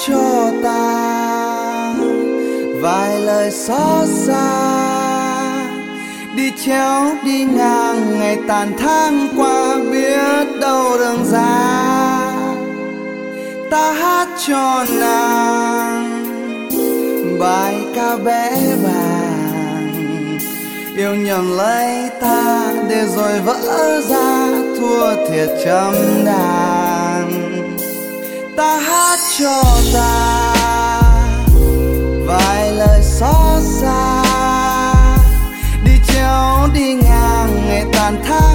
cho ta vài lời xót xa. Đi chéo đi ngang ngày tàn tháng qua, biết đâu đường ra ta hát cho nàng bài ca bé bàng. Yêu nhầm lấy ta để rồi vỡ ra, thua thiệt trăm đàn. Ta hát cho ta vài lời xót xa. Đi chéo đi ngang ngày tàn tháng